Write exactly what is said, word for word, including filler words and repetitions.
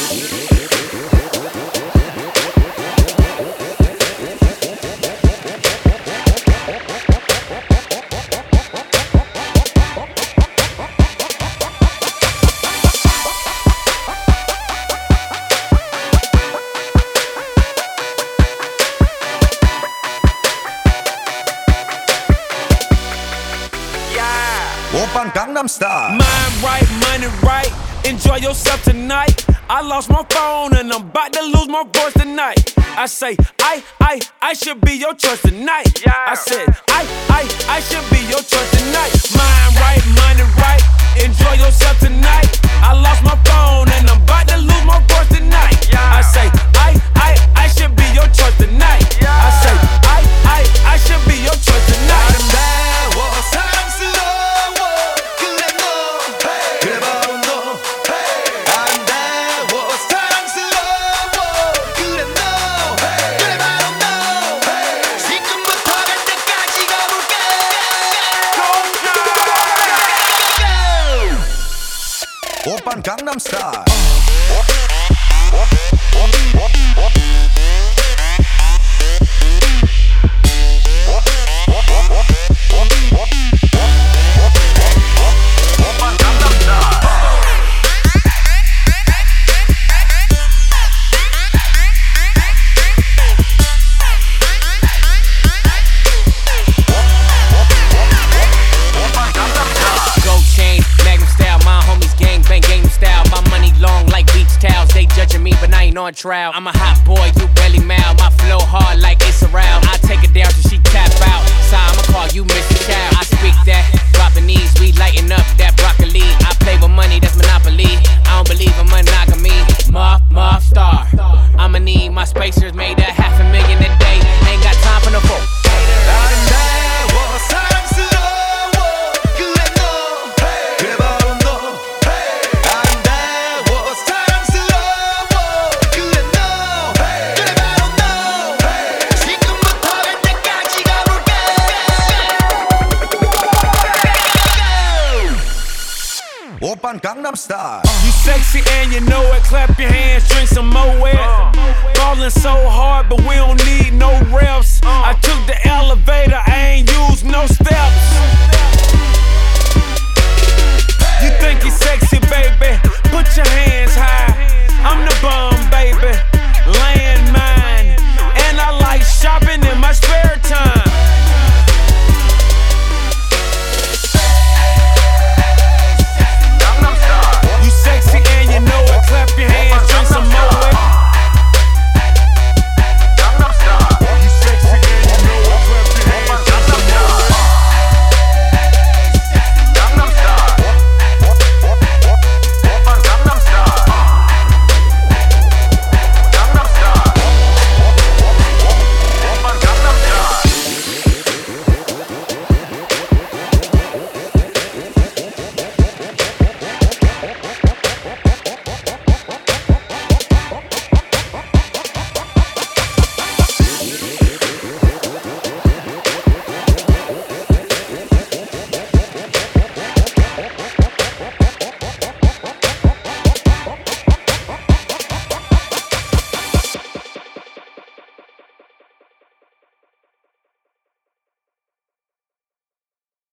오빤 강남스타일. Mind right, money right. Enjoy yourself tonight. I lost my phone and I'm about to lose my voice tonight. I say, I, I, I should be your choice tonight. Yeah. I said, I, I, I should be your choice tonight. Mind right, money right. Enjoy yourself tonight. I lost my phone and I'm about to lose my voice tonight. Yeah. I say, I, I, I should be your choice tonight. Yeah. I say, I, I, I should be your choice tonight. 아름다워 사랑스러워 그래 너 그래 바로 너 아름다워 사랑스러워 그래 너 그래 바로 너 지금부터 갈 때까지 가볼게 오빤 강남스타일. On trial, I'm a hot boy, you barely mouth. My flow hard like it's around. I take it down till she tap out. So I'ma call you Mister Child. I speak that, dropping these, we lighting up that broccoli. I play with money, that's monopoly. I don't believe in monogamy. Muff, muff, star. I'ma need my spacers made at half a million a day. Ain't got time for no folk. 아름다워 사랑스러워 그래 너 그래 바로 너 아름다워 사랑스러워 그래 너 그래 바로 너 지금부터 갈 때까지 가볼게 오빤 강남스타일. You sexy and you know it. Clap your hands, drink some Moet. Ballin' so hard, but we don't need no reps. I took the elevator, I ain't used no steps. You think you're sexy, baby? Put your hands